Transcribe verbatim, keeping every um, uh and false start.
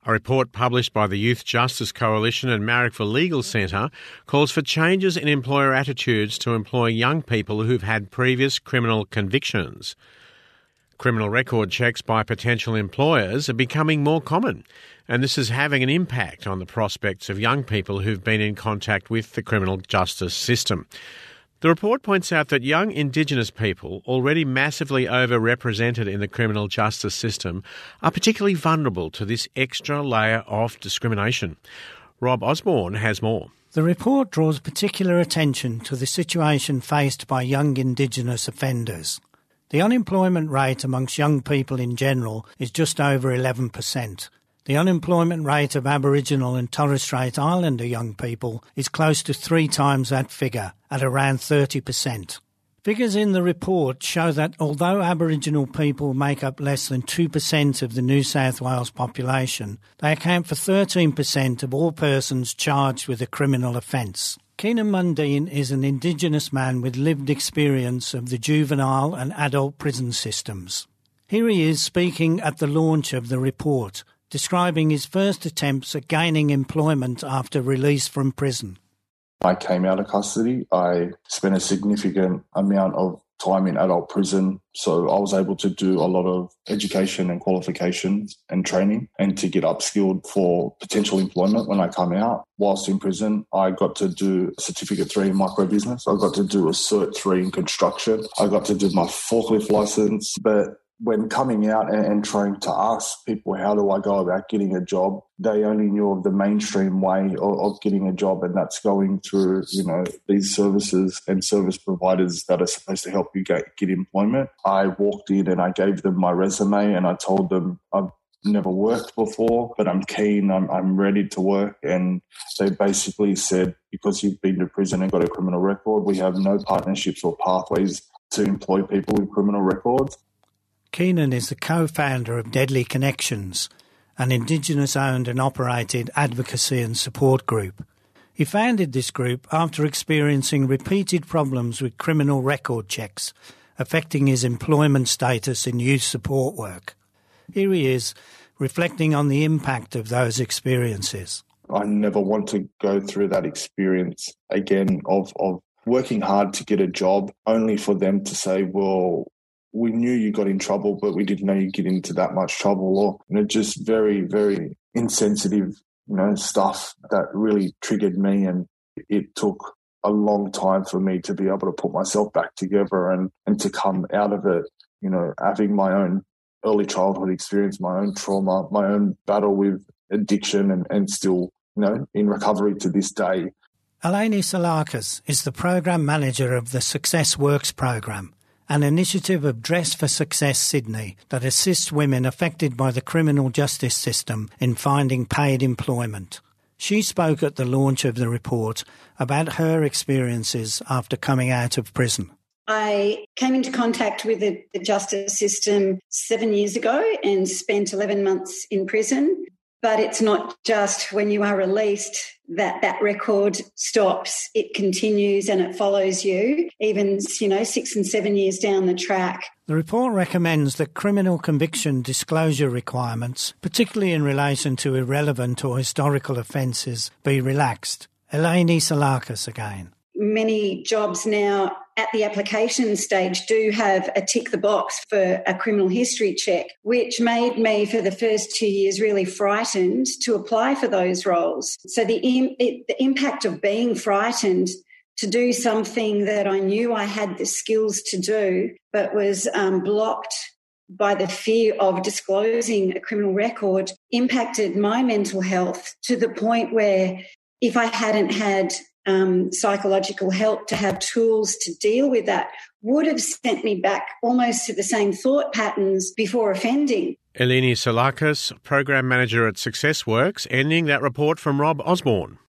A report published by the Youth Justice Coalition and Marrickville Legal Centre calls for changes in employer attitudes to employ young people who've had previous criminal convictions. Criminal record checks by potential employers are becoming more common, and this is having an impact on the prospects of young people who've been in contact with the criminal justice system. The report points out that young Indigenous people, already massively overrepresented in the criminal justice system, are particularly vulnerable to this extra layer of discrimination. Rob Osborne has more. The report draws particular attention to the situation faced by young Indigenous offenders. The unemployment rate amongst young people in general is just over eleven percent. The unemployment rate of Aboriginal and Torres Strait Islander young people is close to three times that figure, at around thirty percent. Figures in the report show that although Aboriginal people make up less than two percent of the New South Wales population, they account for thirteen percent of all persons charged with a criminal offence. Keenan Mundine is an Indigenous man with lived experience of the juvenile and adult prison systems. Here he is speaking at the launch of the report, describing his first attempts at gaining employment after release from prison. I came out of custody. I spent a significant amount of time in adult prison, so I was able to do a lot of education and qualifications and training and to get upskilled for potential employment when I come out. Whilst in prison, I got to do Certificate three in microbusiness. I got to do a Cert three in construction. I got to do my forklift license, but when coming out and, and trying to ask people, how do I go about getting a job? They only knew of the mainstream way of, of getting a job, and that's going through, you know, these services and service providers that are supposed to help you get, get employment. I walked in and I gave them my resume and I told them I've never worked before, but I'm keen, I'm, I'm ready to work. And they basically said, because you've been to prison and got a criminal record, we have no partnerships or pathways to employ people with criminal records. Keenan is the co-founder of Deadly Connections, an Indigenous-owned and operated advocacy and support group. He founded this group after experiencing repeated problems with criminal record checks, affecting his employment status in youth support work. Here he is, reflecting on the impact of those experiences. I never want to go through that experience again of, of working hard to get a job, only for them to say, well, we knew you got in trouble, but we didn't know you'd get into that much trouble. Or, you know, just very, very insensitive, you know, stuff that really triggered me. And it took a long time for me to be able to put myself back together and, and to come out of it, you know, having my own early childhood experience, my own trauma, my own battle with addiction and, and still, you know, in recovery to this day. Eleni Salakis is the program manager of the Success Works program, an initiative of Dress for Success Sydney that assists women affected by the criminal justice system in finding paid employment. She spoke at the launch of the report about her experiences after coming out of prison. I came into contact with the, the justice system seven years ago and spent eleven months in prison. But it's not just when you are released that that record stops. It continues and it follows you, even, you know, six and seven years down the track. The report recommends that criminal conviction disclosure requirements, particularly in relation to irrelevant or historical offences, be relaxed. Eleni Salakis again. Many jobs now at the application stage do have a tick the box for a criminal history check, which made me for the first two years really frightened to apply for those roles. So the, im- it, the impact of being frightened to do something that I knew I had the skills to do, but was um, blocked by the fear of disclosing a criminal record, impacted my mental health to the point where if I hadn't had Um, psychological help to have tools to deal with that, would have sent me back almost to the same thought patterns before offending. Eleni Salakis, Program Manager at Success Works, ending that report from Rob Osborne.